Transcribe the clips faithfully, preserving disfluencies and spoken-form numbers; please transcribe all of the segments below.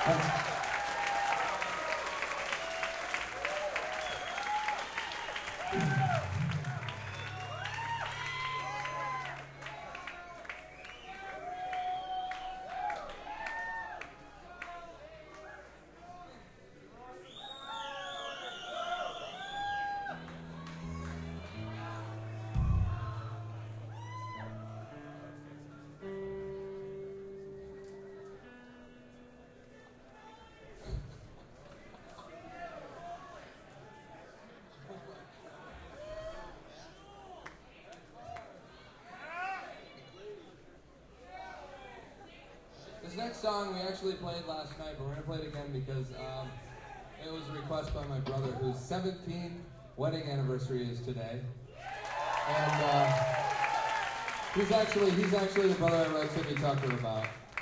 This next song we actually played last night, but we're going to play it again because um, it was a request by my brother, whose seventeenth wedding anniversary is today. And uh, he's actually he's actually the brother I wrote Timmy Tucker about.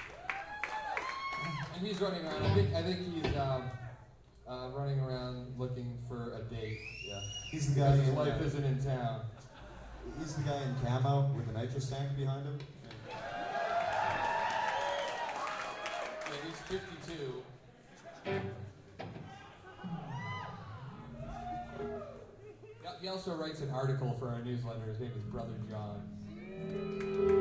And he's running around. I think I think he's um, uh, running around looking for a date. Yeah. He's the guy. His in, wife uh, isn't in town. He's the guy in camo with the nitrous tank behind him. Yeah, he's fifty-two. He also writes an article for our newsletter. His name is Brother John.